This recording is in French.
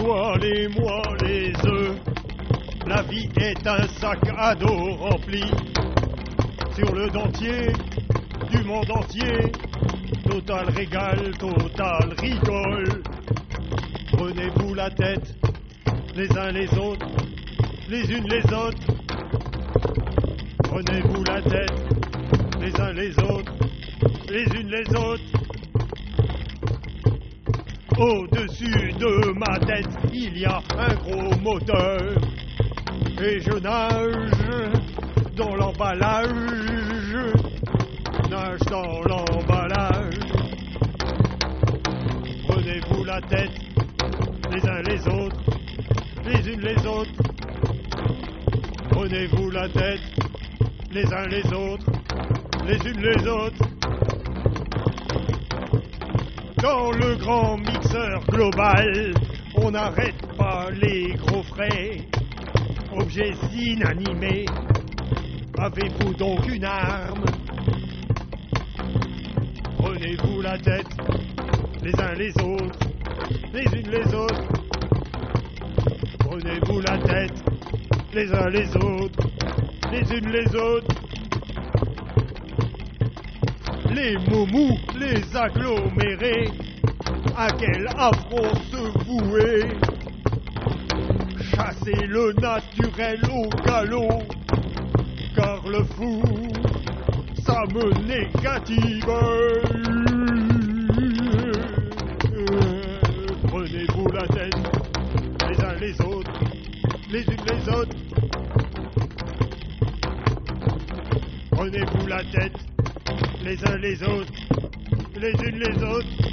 toi, les moi, les eux. La vie est un sac à dos rempli sur le dentier du monde entier. Total régale, total rigole. Prenez-vous la tête les uns les autres, les unes les autres. Prenez-vous la tête les uns les autres, les unes les autres. Au-dessus de ma tête, il y a un gros moteur. Et je nage dans l'emballage, nage dans l'emballage. Prenez-vous la tête les uns les autres, les unes les autres. Prenez-vous la tête les uns les autres, les unes les autres. Dans le grand mixeur global, on n'arrête pas les gros frais. Objets inanimés, avez-vous donc une arme? Prenez-vous la tête les uns les autres, les unes les autres. Prenez-vous la tête les uns les autres, les unes les autres. Les momous, les agglomérés, à quel affront se vouer? Chasser le naturel au galop, car le fou, ça me négative. Prenez-vous la tête les uns les autres, les unes les autres. Prenez-vous la tête les uns les autres, les unes les autres.